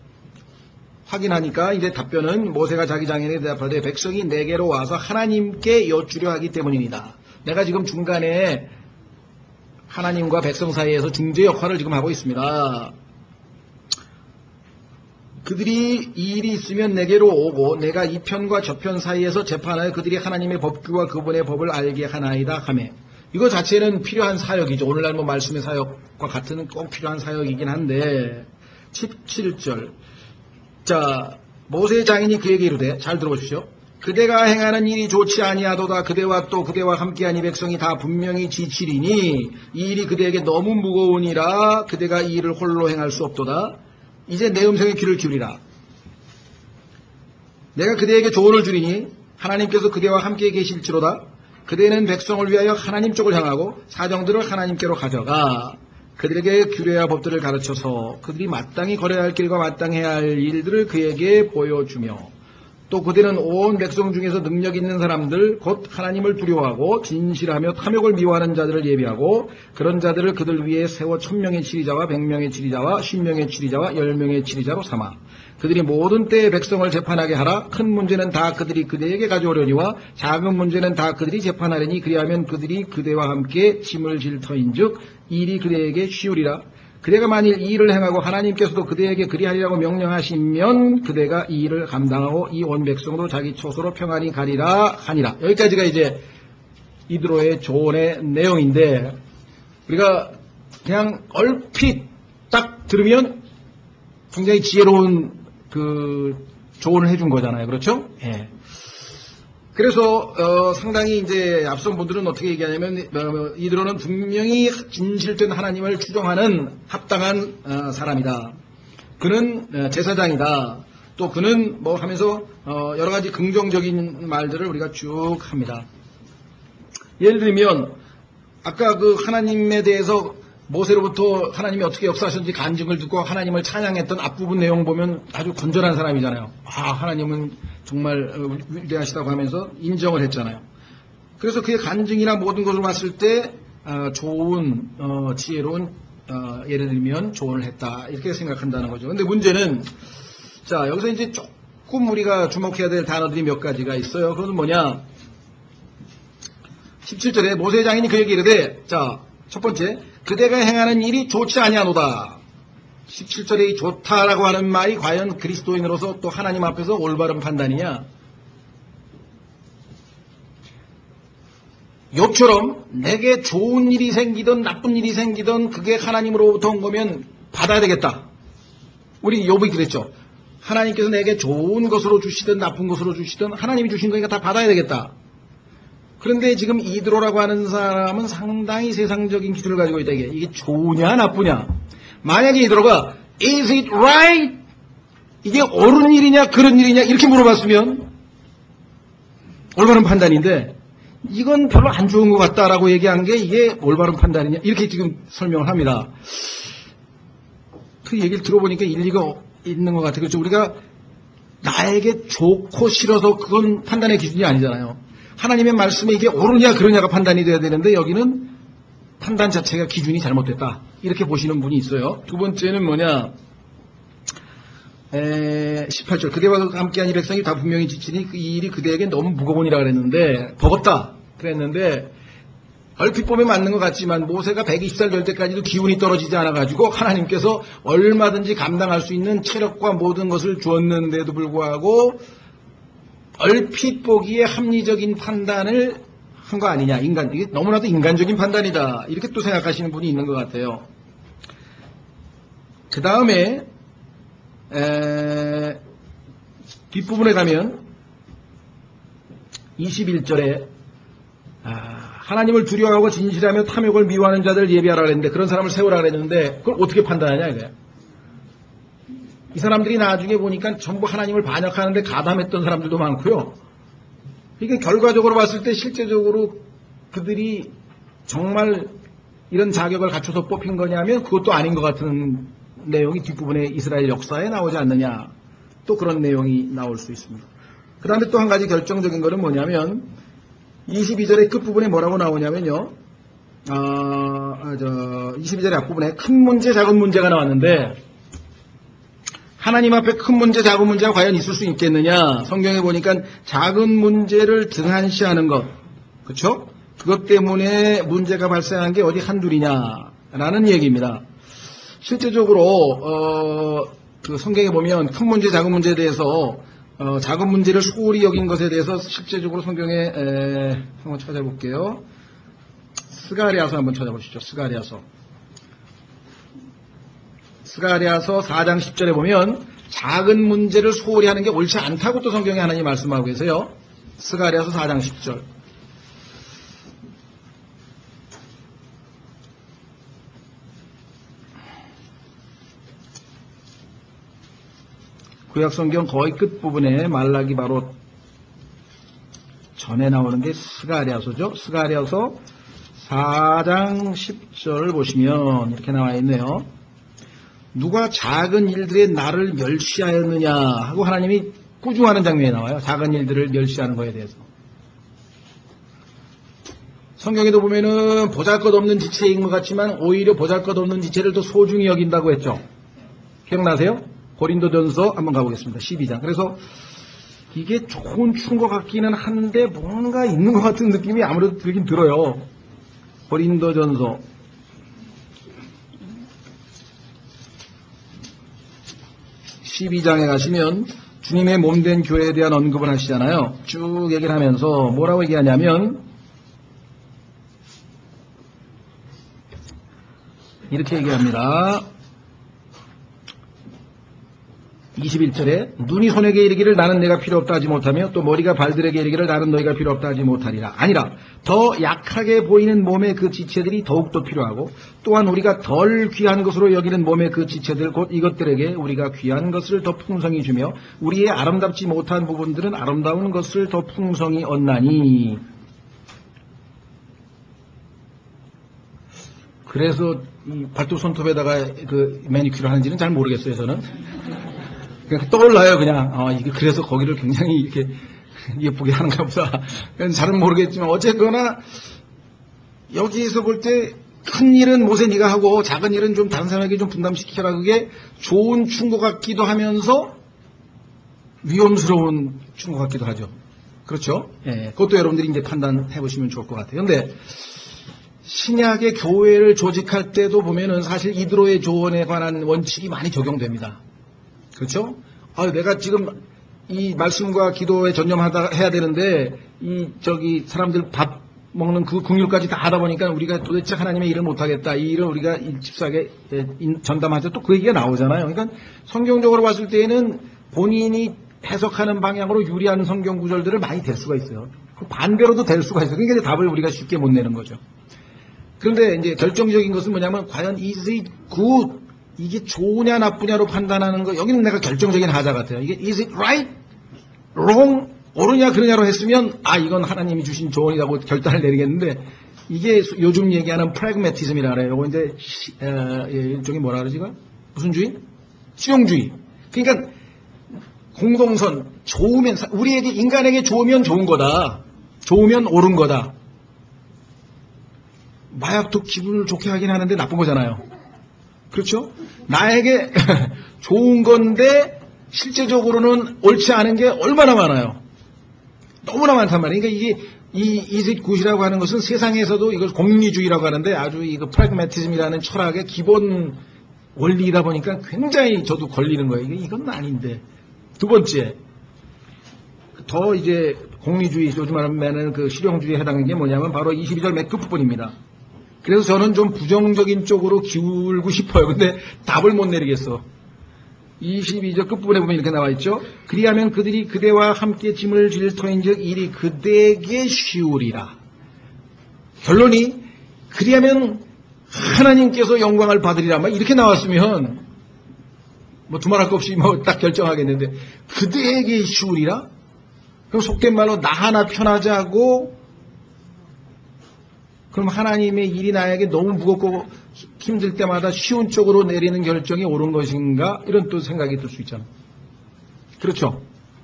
확인하니까 이제 답변은 모세가 자기 장인에게 대답하되 백성이 내게로 와서 하나님께 여쭈려 하기 때문입니다. 내가 지금 중간에 하나님과 백성 사이에서 중재 역할을 지금 하고 있습니다. 그들이 이 일이 있으면 내게로 오고 내가 이 편과 저 편 사이에서 재판하여 그들이 하나님의 법규와 그분의 법을 알게 하나이다 하매. 이거 자체는 필요한 사역이죠. 오늘날 뭐 말씀의 사역과 같은 꼭 필요한 사역이긴 한데. 17절. 자, 모세 장인이 그에게 이르되, 잘 들어보십시오. 그대가 행하는 일이 좋지 아니하도다. 그대와 또 그대와 함께한 이 백성이 다 분명히 지치리니 이 일이 그대에게 너무 무거우니라. 그대가 이 일을 홀로 행할 수 없도다. 이제 내 음성에 귀를 기울이라. 내가 그대에게 조언을 주리니 하나님께서 그대와 함께 계실지로다. 그대는 백성을 위하여 하나님 쪽을 향하고 사정들을 하나님께로 가져가 그들에게 규례와 법들을 가르쳐서 그들이 마땅히 걸어야 할 길과 마땅해야 할 일들을 그에게 보여주며, 또 그들은 온 백성 중에서 능력 있는 사람들 곧 하나님을 두려워하고 진실하며 탐욕을 미워하는 자들을 예비하고 그런 자들을 그들 위에 세워 1000명의 치리자와 100명의 치리자와 10명의 치리자와 10명의 치리자로 삼아 그들이 모든 때에 백성을 재판하게 하라. 큰 문제는 다 그들이 그대에게 가져오려니와 작은 문제는 다 그들이 재판하려니 그리하면 그들이 그대와 함께 짐을 질 터인즉 일이 그대에게 쉬우리라. 그대가 만일 이 일을 행하고 하나님께서도 그대에게 그리하리라고 명령하시면 그대가 이 일을 감당하고 이 온 백성으로 자기 처소로 평안히 가리라 하니라. 여기까지가 이제 이드로의 조언의 내용인데, 우리가 그냥 얼핏 딱 들으면 굉장히 지혜로운 조언을 해준 거잖아요. 그렇죠? 예. 그래서 상당히 이제 앞선 분들은 어떻게 얘기하냐면 이드로는 분명히 진실된 하나님을 추종하는 합당한 사람이다. 그는 제사장이다. 또 그는 뭐 하면서 여러 가지 긍정적인 말들을 우리가 쭉 합니다. 예를 들면 아까 그 하나님에 대해서 모세로부터 하나님이 어떻게 역사하셨는지 간증을 듣고 하나님을 찬양했던 앞부분 내용 보면 아주 건전한 사람이잖아요. 하나님은 정말 위대하시다고 하면서 인정을 했잖아요. 그래서 그의 간증이나 모든 것을 봤을 때 좋은 지혜로운 예를 들면 조언을 했다 이렇게 생각한다는 거죠. 근데 문제는 자 여기서 이제 조금 우리가 주목해야 될 단어들이 몇 가지가 있어요. 그것은 뭐냐? 17절에 모세 장인이 그에게 이르되 자 첫 번째 그대가 행하는 일이 좋지 아니하노다. 17절에 이 좋다라고 하는 말이 과연 그리스도인으로서 또 하나님 앞에서 올바른 판단이냐? 욥처럼 내게 좋은 일이 생기든 나쁜 일이 생기든 그게 하나님으로부터 온 거면 받아야 되겠다. 우리 욥이 그랬죠. 하나님께서 내게 좋은 것으로 주시든 나쁜 것으로 주시든 하나님이 주신 거니까 다 받아야 되겠다. 그런데 지금 이드로라고 하는 사람은 상당히 세상적인 기준을 가지고 있다. 이게 좋으냐 나쁘냐. 만약에 이드로가 Is it right? 이게 옳은 일이냐 그런 일이냐 이렇게 물어봤으면 올바른 판단인데 이건 별로 안 좋은 것 같다라고 얘기한 게 이게 올바른 판단이냐 이렇게 지금 설명을 합니다. 그 얘기를 들어보니까 일리가 있는 것 같아요. 그렇죠? 우리가 나에게 좋고 싫어서 그건 판단의 기준이 아니잖아요. 하나님의 말씀에 이게 옳으냐 그러냐가 판단이 돼야 되는데 여기는 판단 자체가 기준이 잘못됐다. 이렇게 보시는 분이 있어요. 두 번째는 뭐냐? 18절 그대와 함께한 이 백성이 다 분명히 지치니 이 일이 그대에게 너무 무거우니라 그랬는데 버겁다 그랬는데 얼핏 보면 맞는 것 같지만 모세가 120살 될 때까지도 기운이 떨어지지 않아가지고 하나님께서 얼마든지 감당할 수 있는 체력과 모든 것을 주었는데도 불구하고 얼핏 보기에 합리적인 판단을 한 거 아니냐. 이게 너무나도 인간적인 판단이다. 이렇게 또 생각하시는 분이 있는 것 같아요. 그 다음에 뒷부분에 가면 21절에 하나님을 두려워하고 진실하며 탐욕을 미워하는 자들 예비하라 그랬는데 그런 사람을 세우라 그랬는데 그걸 어떻게 판단하냐 이거야. 이 사람들이 나중에 보니까 전부 하나님을 반역하는데 가담했던 사람들도 많고요. 이게 결과적으로 봤을 때 실제적으로 그들이 정말 이런 자격을 갖춰서 뽑힌 거냐면 그것도 아닌 것 같은 내용이 뒷부분에 이스라엘 역사에 나오지 않느냐. 또 그런 내용이 나올 수 있습니다. 그 다음에 또 한 가지 결정적인 거는 뭐냐면 22절의 끝부분에 뭐라고 나오냐면요. 22절의 앞부분에 큰 문제 작은 문제가 나왔는데 하나님 앞에 큰 문제 작은 문제가 과연 있을 수 있겠느냐. 성경에 보니까 작은 문제를 등한시하는 것 그렇죠? 그것 때문에 문제가 발생한 게 어디 한둘이냐라는 얘기입니다. 실제적으로 그 성경에 보면 큰 문제 작은 문제에 대해서 작은 문제를 소홀히 여긴 것에 대해서 실제적으로 성경에 한번 찾아볼게요. 스가랴서 한번 찾아보시죠. 스가랴서 4장 10절에 보면 작은 문제를 소홀히 하는 게 옳지 않다고 또 성경에 하나님 말씀하고 계세요. 스가랴서 4장 10절. 구약성경 거의 끝부분에 말라기 바로 전에 나오는 게 스가랴서죠. 스가랴서 4장 10절 보시면 이렇게 나와 있네요. 누가 작은 일들의 나를 멸시하였느냐 하고 하나님이 꾸중하는 장면이 나와요. 작은 일들을 멸시하는 거에 대해서. 성경에도 보면은 보잘것없는 지체인 것 같지만 오히려 보잘것없는 지체를 더 소중히 여긴다고 했죠. 기억나세요? 고린도전서 한번 가보겠습니다. 12장. 그래서 이게 좋은 추운 것 같기는 한데 뭔가 있는 것 같은 느낌이 아무래도 들긴 들어요. 고린도전서 12장에 가시면 주님의 몸된 교회에 대한 언급을 하시잖아요. 쭉 얘기를 하면서 뭐라고 얘기하냐면 이렇게 얘기합니다. 21절에 눈이 손에게 이르기를 나는 내가 필요 없다 하지 못하며 또 머리가 발들에게 이르기를 나는 너희가 필요 없다 하지 못하리라. 아니라 더 약하게 보이는 몸의 그 지체들이 더욱더 필요하고 또한 우리가 덜 귀한 것으로 여기는 몸의 그 지체들 곧 이것들에게 우리가 귀한 것을 더 풍성히 주며 우리의 아름답지 못한 부분들은 아름다운 것을 더 풍성히 얻나니. 그래서 이 발톱 손톱에다가 그 매니큐어를 하는지는 잘 모르겠어요, 저는. 그냥 떠올라요, 그냥. 이게 그래서 거기를 굉장히 이렇게 예쁘게 하는가 보다. 잘은 모르겠지만, 어쨌거나, 여기에서 볼 때, 큰 일은 모세 네가 하고, 작은 일은 좀 다른 사람에게 좀 분담시켜라. 그게 좋은 충고 같기도 하면서, 위험스러운 충고 같기도 하죠. 그렇죠? 예, 그것도 여러분들이 이제 판단해 보시면 좋을 것 같아요. 근데, 신약의 교회를 조직할 때도 보면은 사실 이드로의 조언에 관한 원칙이 많이 적용됩니다. 그렇죠? 내가 지금 이 말씀과 기도에 전념하다 해야 되는데 사람들 밥 먹는 그 궁율까지 다 하다 보니까 우리가 도대체 하나님의 일을 못하겠다. 이 일을 우리가 일집사하게 전담하자. 또 그 얘기가 나오잖아요. 그러니까 성경적으로 봤을 때에는 본인이 해석하는 방향으로 유리한 성경 구절들을 많이 댈 수가 있어요. 반대로도 될 수가 있어요. 그러니까 이제 답을 우리가 쉽게 못 내는 거죠. 그런데 이제 결정적인 것은 뭐냐면 과연 is it good? 이게 좋으냐 나쁘냐로 판단하는 거, 여기는 내가 결정적인 하자 같아요. 이게 is it right? wrong? 옳으냐 그러냐로 했으면 이건 하나님이 주신 조언이라고 결단을 내리겠는데 이게 요즘 얘기하는 프래그매티즘이라 그래요. 이거 이제 일종의 뭐라 그러지? 무슨 주의? 실용주의. 그러니까 공동선, 좋으면 우리에게 인간에게 좋으면 좋은 거다. 좋으면 옳은 거다. 마약도 기분을 좋게 하긴 하는데 나쁜 거잖아요. 그렇죠? 나에게 좋은 건데 실제적으로는 옳지 않은 게 얼마나 많아요. 너무나 많단 말이에요. 그러니까 이게 이 is it good이라고 하는 것은 세상에서도 이걸 공리주의라고 하는데 아주 이거 프래그매티즘이라는 철학의 기본 원리이다 보니까 굉장히 저도 걸리는 거예요. 이건 아닌데. 두 번째, 더 이제 공리주의, 요즘 말하는 그 실용주의에 해당하는 게 뭐냐면 바로 22절 맨 끝부분입니다. 그래서 저는 좀 부정적인 쪽으로 기울고 싶어요. 근데 답을 못 내리겠어. 22절 끝부분에 보면 이렇게 나와 있죠. 그리하면 그들이 그대와 함께 짐을 질 터인즉 일이 그대에게 쉬우리라. 결론이 그리하면 하나님께서 영광을 받으리라. 막 이렇게 나왔으면 뭐 두말할 것 없이 뭐 딱 결정하겠는데 그대에게 쉬우리라? 그럼 속된 말로 나 하나 편하지 하고 그럼 하나님의 일이 나에게 너무 무겁고 힘들 때마다 쉬운 쪽으로 내리는 결정이 옳은 것인가? 이런 또 생각이 들 수 있잖아. 그렇죠?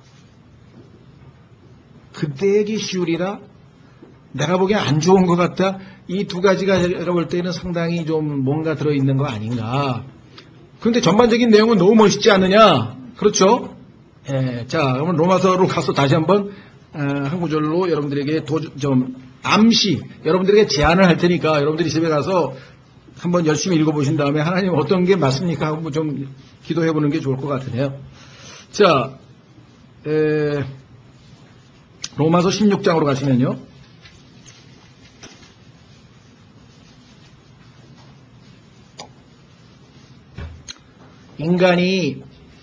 그대에게 쉬우리라? 내가 보기엔 안 좋은 것 같다? 이 두 가지가 제가 볼 때는 상당히 좀 뭔가 들어있는 거 아닌가. 그런데 전반적인 내용은 너무 멋있지 않느냐? 그렇죠? 자, 그러면 로마서로 가서 다시 한번 한 구절로 여러분들에게 좀 암시, 여러분들에게 제안을 할 테니까 여러분들이 집에 가서 한번 열심히 읽어보신 다음에 하나님 어떤 게 맞습니까? 하고 좀 기도해보는 게 좋을 것 같으네요. 자, 로마서 16장으로 가시면요. 인간이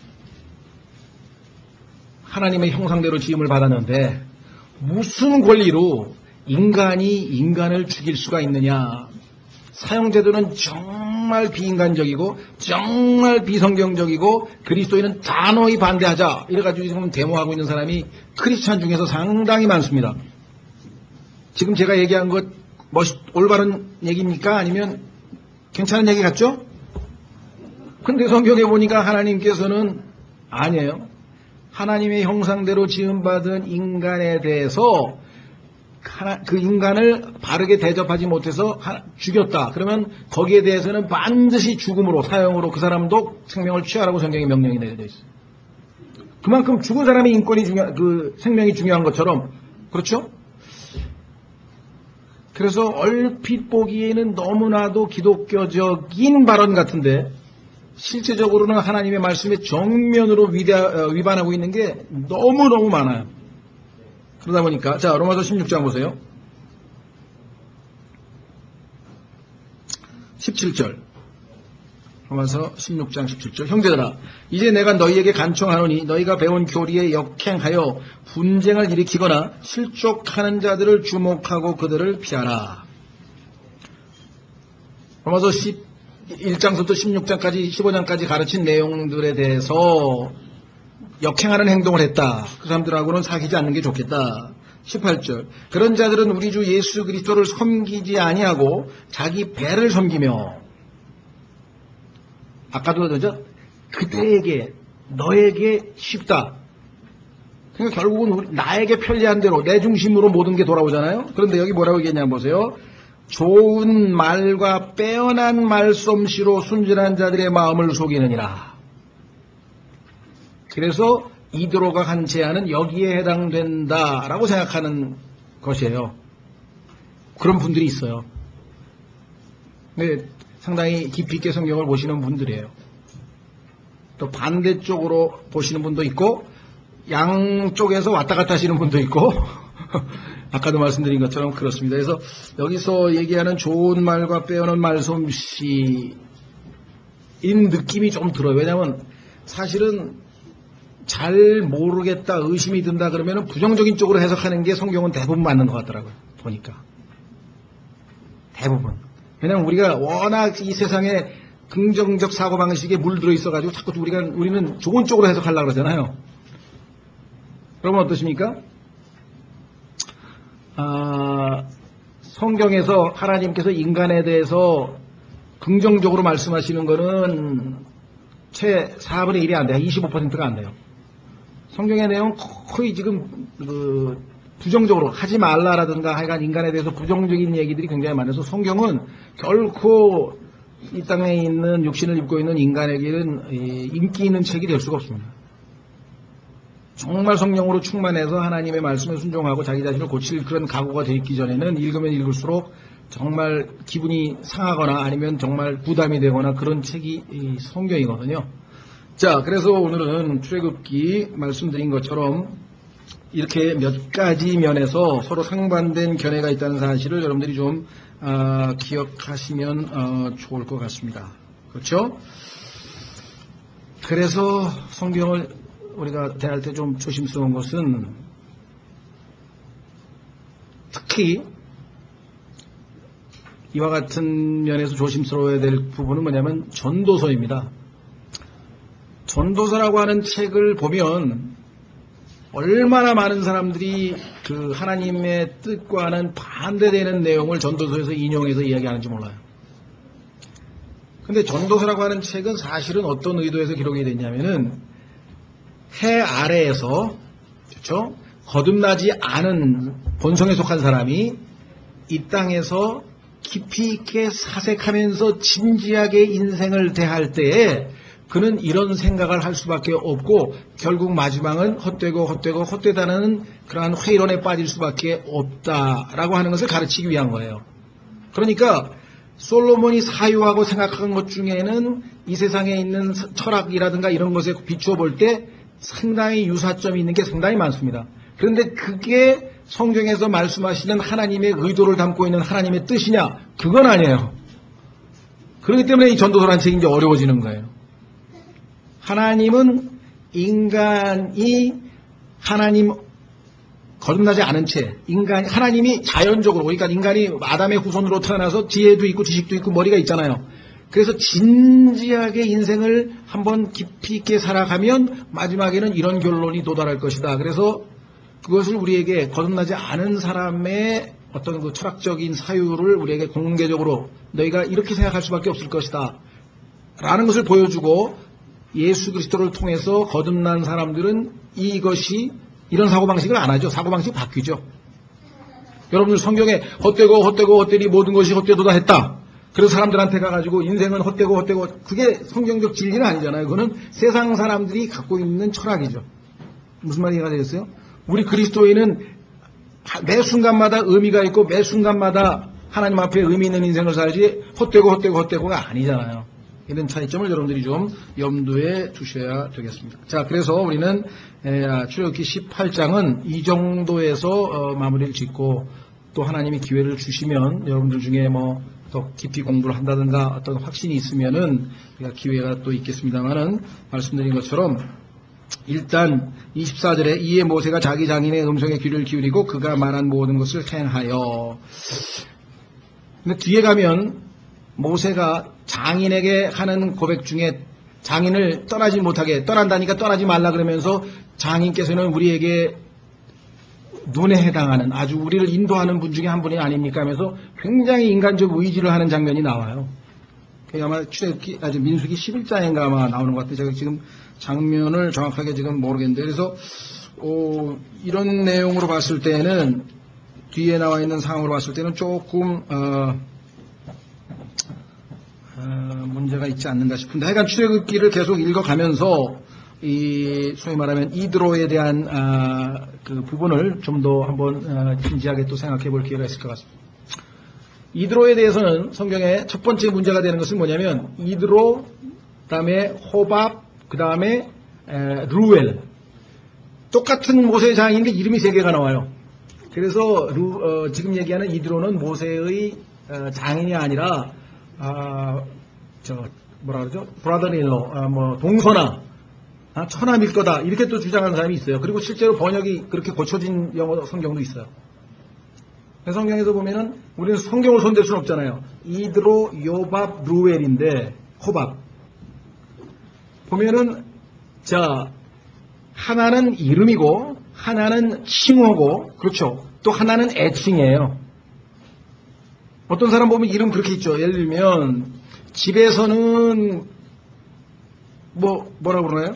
하나님의 형상대로 지음을 받았는데 무슨 권리로 인간이 인간을 죽일 수가 있느냐. 사형제도는 정말 비인간적이고 정말 비성경적이고 그리스도인은 단호히 반대하자 이래가지고 지금 데모하고 있는 사람이 크리스찬 중에서 상당히 많습니다. 지금 제가 얘기한 것 올바른 얘기입니까? 아니면 괜찮은 얘기 같죠? 근데 성경에 보니까 하나님께서는 아니에요. 하나님의 형상대로 지음받은 인간에 대해서 그 인간을 바르게 대접하지 못해서 죽였다. 그러면 거기에 대해서는 반드시 죽음으로, 사형으로 그 사람도 생명을 취하라고 성경에 명령이 내려져 있어요. 그만큼 죽은 사람의 인권이 생명이 중요한 것처럼, 그렇죠? 그래서 얼핏 보기에는 너무나도 기독교적인 발언 같은데, 실제적으로는 하나님의 말씀에 정면으로 위반하고 있는 게 너무너무 많아요. 그러다 보니까 자 로마서 16장 보세요. 17절 로마서 16장 17절. 형제들아, 이제 내가 너희에게 간청하노니 너희가 배운 교리에 역행하여 분쟁을 일으키거나 실족하는 자들을 주목하고 그들을 피하라. 로마서 1장부터 16장까지 15장까지 가르친 내용들에 대해서 역행하는 행동을 했다. 그 사람들하고는 사귀지 않는 게 좋겠다. 18절. 그런 자들은 우리 주 예수 그리스도를 섬기지 아니하고 자기 배를 섬기며, 아까도 그러죠? 그대에게, 너에게 쉽다. 그러니까 결국은 나에게 편리한 대로 내 중심으로 모든 게 돌아오잖아요. 그런데 여기 뭐라고 얘기했냐 보세요. 좋은 말과 빼어난 말솜씨로 순진한 자들의 마음을 속이느니라. 그래서 이드로가 한 제안은 여기에 해당된다라고 생각하는 것이에요. 그런 분들이 있어요. 네, 상당히 깊이 있게 성경을 보시는 분들이에요. 또 반대쪽으로 보시는 분도 있고 양쪽에서 왔다 갔다 하시는 분도 있고 아까도 말씀드린 것처럼 그렇습니다. 그래서 여기서 얘기하는 좋은 말과 빼어난 말솜씨인 느낌이 좀 들어요. 왜냐하면 사실은 잘 모르겠다, 의심이 든다 그러면 부정적인 쪽으로 해석하는 게 성경은 대부분 맞는 것 같더라고요. 보니까. 대부분. 왜냐하면 우리가 워낙 이 세상에 긍정적 사고방식에 물들어 있어가지고 자꾸 우리는 좋은 쪽으로 해석하려고 그러잖아요. 여러분 어떠십니까? 성경에서 하나님께서 인간에 대해서 긍정적으로 말씀하시는 거는 채 4분의 1이 안 돼요. 25%가 안 돼요. 성경의 내용은 거의 지금 부정적으로 하지 말라라든가 하여간 인간에 대해서 부정적인 얘기들이 굉장히 많아서 성경은 결코 이 땅에 있는 육신을 입고 있는 인간에게는 인기 있는 책이 될 수가 없습니다. 정말 성령으로 충만해서 하나님의 말씀에 순종하고 자기 자신을 고칠 그런 각오가 돼 있기 전에는 읽으면 읽을수록 정말 기분이 상하거나 아니면 정말 부담이 되거나 그런 책이 성경이거든요. 자, 그래서 오늘은 출애굽기 말씀드린 것처럼 이렇게 몇 가지 면에서 서로 상반된 견해가 있다는 사실을 여러분들이 좀 기억하시면 좋을 것 같습니다. 그렇죠? 그래서 성경을 우리가 대할 때 좀 조심스러운 것은 특히 이와 같은 면에서 조심스러워야 될 부분은 뭐냐면 전도서입니다. 전도서라고 하는 책을 보면 얼마나 많은 사람들이 그 하나님의 뜻과는 반대되는 내용을 전도서에서 인용해서 이야기하는지 몰라요. 근데 전도서라고 하는 책은 사실은 어떤 의도에서 기록이 됐냐면은 해 아래에서, 그렇죠? 거듭나지 않은 본성에 속한 사람이 이 땅에서 깊이 있게 사색하면서 진지하게 인생을 대할 때에 그는 이런 생각을 할 수밖에 없고 결국 마지막은 헛되다는 그러한 회의론에 빠질 수밖에 없다라고 하는 것을 가르치기 위한 거예요. 그러니까 솔로몬이 사유하고 생각한 것 중에는 이 세상에 있는 철학이라든가 이런 것에 비추어 볼 때 상당히 유사점이 있는 게 상당히 많습니다. 그런데 그게 성경에서 말씀하시는 하나님의 의도를 담고 있는 하나님의 뜻이냐? 그건 아니에요. 그렇기 때문에 이 전도서라는 책이 이제 어려워지는 거예요. 하나님은 인간이 하나님 거듭나지 않은 채 하나님이 자연적으로, 그러니까 인간이 아담의 후손으로 태어나서 지혜도 있고 지식도 있고 머리가 있잖아요. 그래서 진지하게 인생을 한번 깊이 있게 살아가면 마지막에는 이런 결론이 도달할 것이다. 그래서 그것을 우리에게 거듭나지 않은 사람의 어떤 그 철학적인 사유를 우리에게 공개적으로 너희가 이렇게 생각할 수밖에 없을 것이다 라는 것을 보여주고, 예수 그리스도를 통해서 거듭난 사람들은 이것이 이런 사고방식을 안 하죠. 사고방식이 바뀌죠. 여러분들 성경에 헛되니 모든 것이 헛되도다 했다. 그래서 사람들한테 가가지고 인생은 헛되고 그게 성경적 진리는 아니잖아요. 그거는 세상 사람들이 갖고 있는 철학이죠. 무슨 말이 이해가 되겠어요? 우리 그리스도인은 매 순간마다 의미가 있고 매 순간마다 하나님 앞에 의미 있는 인생을 살지 헛되고가 아니잖아요. 이런 차이점을 여러분들이 좀 염두에 두셔야 되겠습니다. 자, 그래서 우리는 출애굽기 18장은 이 정도에서 마무리를 짓고, 또 하나님이 기회를 주시면 여러분들 중에 더 깊이 공부를 한다든가 어떤 확신이 있으면은 우리가 기회가 또 있겠습니다만은 말씀드린 것처럼 일단 24절에 이에 모세가 자기 장인의 음성에 귀를 기울이고 그가 말한 모든 것을 행하여. 근데 뒤에 가면 모세가 장인에게 하는 고백 중에 장인을 떠나지 못하게, 떠난다니까 떠나지 말라 그러면서 장인께서는 우리에게 눈에 해당하는 아주 우리를 인도하는 분 중에 한 분이 아닙니까 하면서 굉장히 인간적 의지를 하는 장면이 나와요. 그게 아마 출애굽기, 민수기 11장인가 아마 나오는 것 같아요. 제가 지금 장면을 정확하게 지금 모르겠는데, 그래서 이런 내용으로 봤을 때는 뒤에 나와 있는 상황으로 봤을 때는 조금 문제가 있지 않는가 싶은데, 하여간 출애굽기를 계속 읽어가면서 이 소위 말하면 이드로에 대한 그 부분을 좀 더 한번 진지하게 또 생각해 볼 기회가 있을 것 같습니다. 이드로에 대해서는 성경의 첫 번째 문제가 되는 것은 뭐냐면 이드로, 그 다음에 호밥, 그 다음에 루엘. 똑같은 모세의 장인인데 이름이 세 개가 나와요. 그래서 지금 얘기하는 이드로는 모세의 장인이 아니라 뭐라 그러죠? 브라더인로, 동서나, 처남일 거다. 이렇게 또 주장하는 사람이 있어요. 그리고 실제로 번역이 그렇게 고쳐진 영어 성경도 있어요. 성경에서 보면은 우리는 성경을 손댈 수는 없잖아요. 이드로, 요밥, 루엘인데 호밥. 보면은 하나는 이름이고 하나는 칭호고, 그렇죠. 또 하나는 애칭이에요. 어떤 사람 보면 이름 그렇게 있죠. 예를 들면 집에서는 뭐라고 그러나요?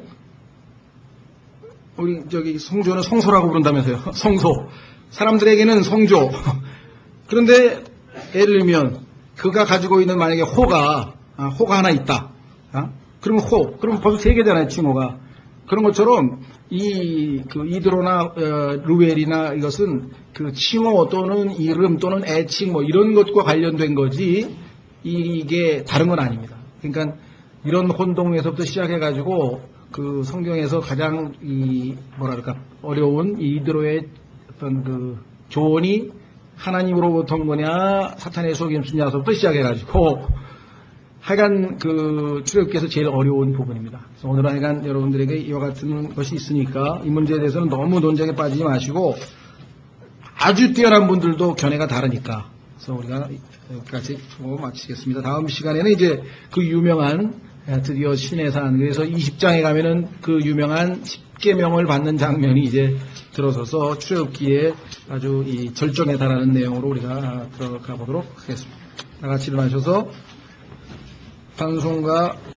우리 성조는 성소라고 부른다면서요. 성소. 사람들에게는 성조. 그런데 예를 들면 그가 가지고 있는 만약에 호가 하나 있다. 그러면 그러면 벌써 세 개잖아요. 칭호가. 그런 것처럼 이드로나 루엘이나 이것은 그 칭호 또는 이름 또는 애칭 이런 것과 관련된 거지 이게 다른 건 아닙니다. 그러니까 이런 혼동에서부터 시작해가지고 그 성경에서 가장 어려운 이드로의 어떤 그 조언이 하나님으로부터 온 거냐 사탄의 속임수냐서부터 시작해가지고 하여간 그 출애굽기에서 제일 어려운 부분입니다. 그래서 오늘은 하여간 여러분들에게 이와 같은 것이 있으니까 이 문제에 대해서는 너무 논쟁에 빠지지 마시고 아주 뛰어난 분들도 견해가 다르니까 그래서 우리가 여기까지 마치겠습니다. 다음 시간에는 이제 그 유명한 드디어 시내산, 그래서 20장에 가면은 그 유명한 10계명을 받는 장면이 이제 들어서서 출애굽기에 아주 이 절정에 달하는 내용으로 우리가 들어가 보도록 하겠습니다. 다 같이 일어나셔서 방송과